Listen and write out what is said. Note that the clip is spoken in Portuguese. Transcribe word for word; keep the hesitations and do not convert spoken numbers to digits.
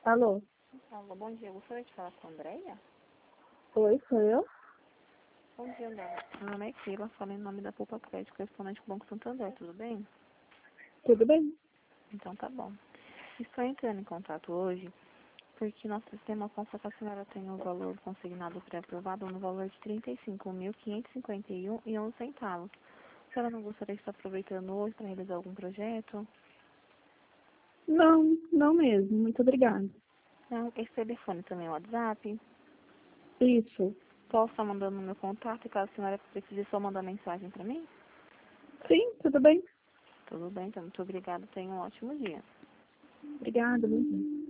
Alô? Alô, bom dia. Eu gostaria de falar com a Andréia? Oi, sou eu? Bom dia, Andréia. Meu nome é Keila, falo em nome da Poupa Crédito, correspondente do Banco Santander, tudo bem? Tudo bem? Então tá bom. Estou entrando em contato hoje porque nosso sistema consta que a senhora tem o valor consignado pré-aprovado no valor de trinta e cinco mil, quinhentos e cinquenta e um reais e onze centavos. A senhora não gostaria de estar aproveitando hoje para realizar algum projeto? Não, não mesmo. Muito obrigada. Não, esse telefone também é o WhatsApp. Isso. Posso estar mandando o meu contato e caso a senhora precise só mandar mensagem para mim? Sim, tudo bem. Tudo bem, então muito obrigada. Tenha um ótimo dia. Obrigada, bom dia.